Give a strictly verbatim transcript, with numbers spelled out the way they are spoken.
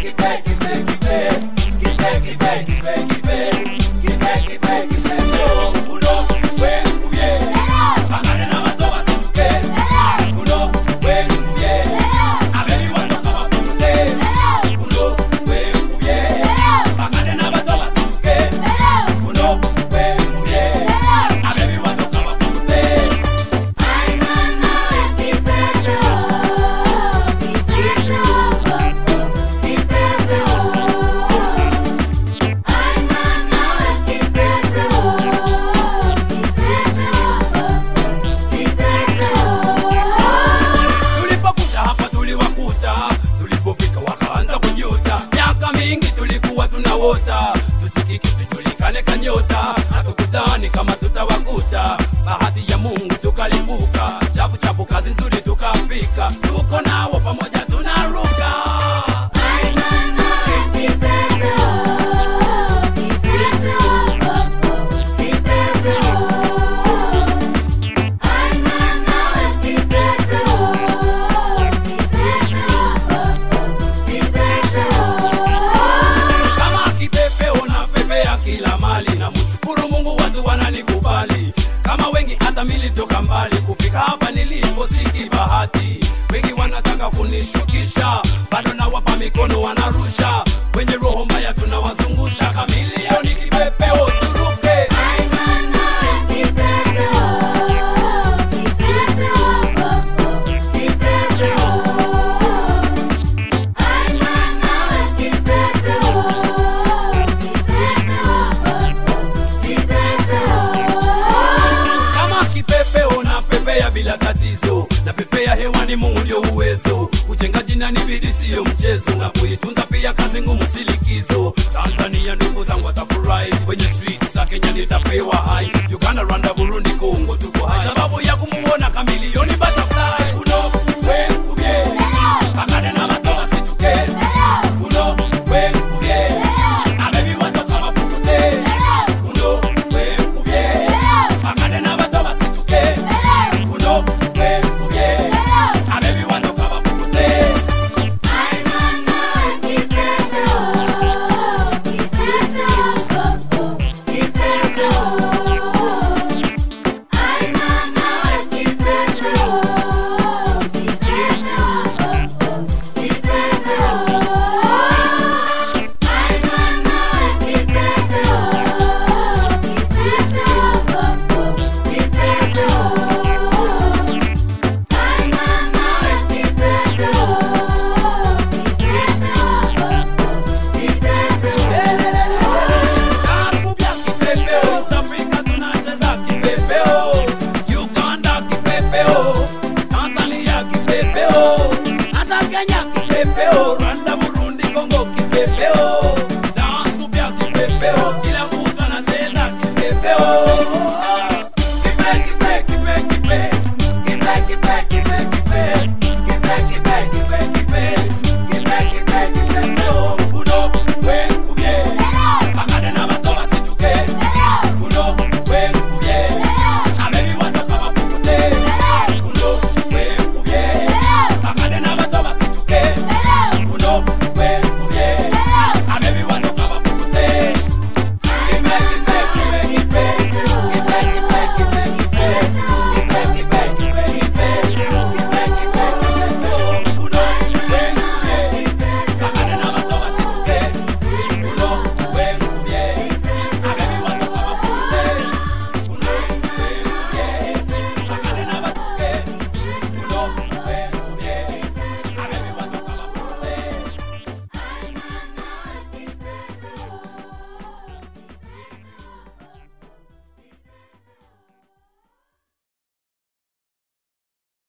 Tusikiki tujulikane kanyota, hatukudhani kama tutawakuta. Bahati ya Mungu tukalipuka, chapu chapu kazi nzuri tukafika. Tuko nao pamoja tunaruka. Kila mali na mshukuru Mungu watu wananikubali. Kama wengi hata militoka mbali kufika hapa nilipo siki bahati. Wengi wanataka kunishukisha, bado na wapa mikono wanarusha. Wenye roho mbaya tunawazungusha, kamilioni kipepeo turuke. Bila tatizo na pepea hewani, Mungu ndio uwezo. Kujenga jina ni bidii sio mchezo, na kuitunza pia kazi ngumu si likizo. Tanzania ndugu zangu watafurahi, kwenye streets za Kenya nitapewa hai. Uganda, Rwanda, Burundi, Kongo tuko hai, sababu ya kumuona kamilioni butterfly. Uno we kubye bakade na matoba situke. Uno we kubye abebi watoto mafukute. Uno we kubye bakade na matoba situke. Tanzania kipepeo, hata Kenya kipepeo.